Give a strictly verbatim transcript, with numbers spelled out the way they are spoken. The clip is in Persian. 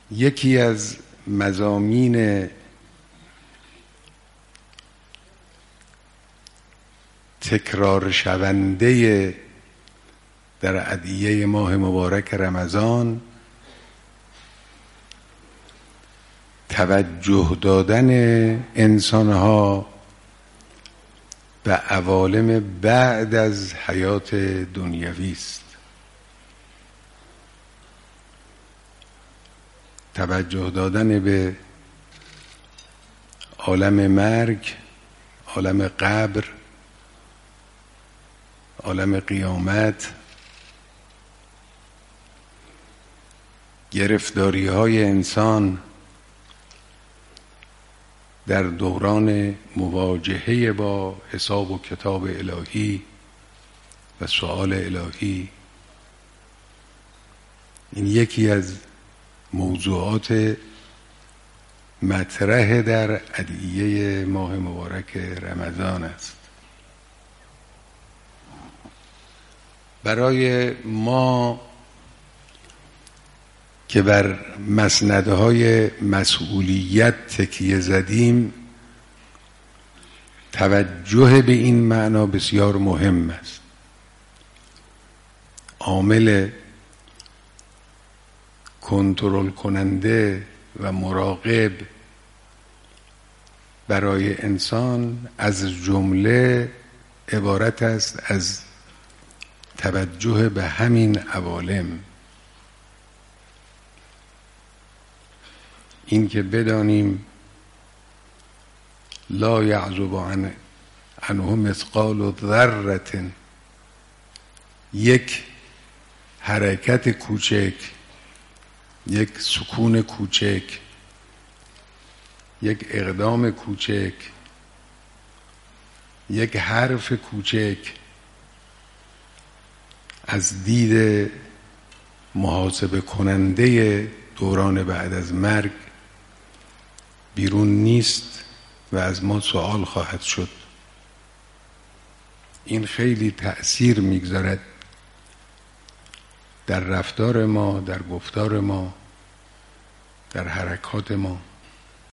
یکی از مضامین تکرار شونده در ادعیه ماه مبارک رمضان توجه دادن انسانها به عوالم بعد از حیات دنیوی است. توجه دادن به عالم مرگ، عالم قبر، عالم قیامت، گرفتاری های انسان در دوران مواجهه با حساب و کتاب الهی و سؤال الهی. این یکی از موضوعات مطرح در ادعیه ماه مبارک رمضان است. برای ما که بر مسندهای مسئولیت تکیه زدیم، توجه به این معنا بسیار مهم است. عامل کنترل کننده و مراقب برای انسان از جمله عبارت است از توجه به همین عوالم. این که بدانیم لا یعزب عن عنه مثقال ذره، یک حرکت کوچک، یک سکون کوچک، یک اقدام کوچک، یک حرف کوچک از دید محاسبه کننده دوران بعد از مرگ بیرون نیست و از ما سوال خواهد شد. این خیلی تأثیر میگذارد در رفتار ما، در گفتار ما، در حرکات ما.